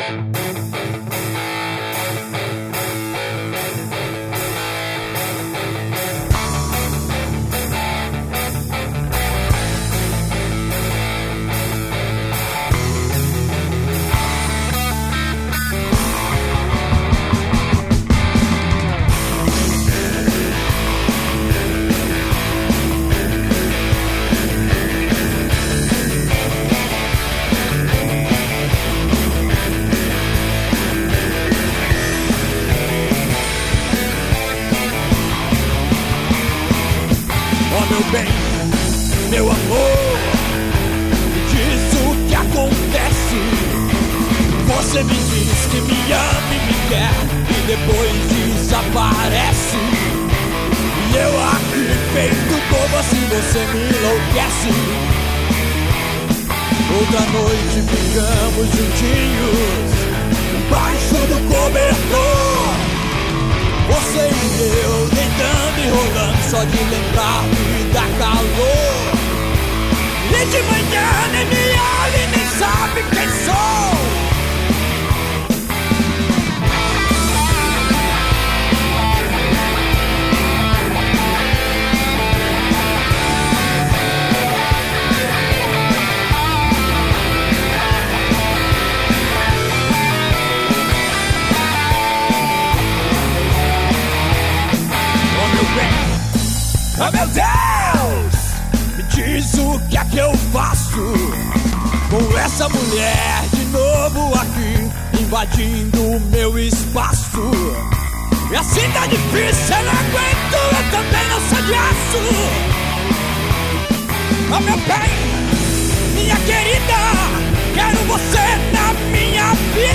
Meu bem, meu amor, me diz o que acontece. Você me diz que me ama e me quer e depois desaparece. E eu aqui feito bobo assim, você me enlouquece. Outra noite ficamos juntinhos embaixo do cobertor. Você e eu deitando e rolando, só de lembrar me dá calor. E de manhã nem me olha e nem sabe quem sou. Oh meu Deus, me diz o que é que eu faço com essa mulher de novo aqui invadindo o meu espaço. E assim tá difícil, eu não aguento, eu também não sou de aço. Oh meu bem, minha querida, quero você na minha vida.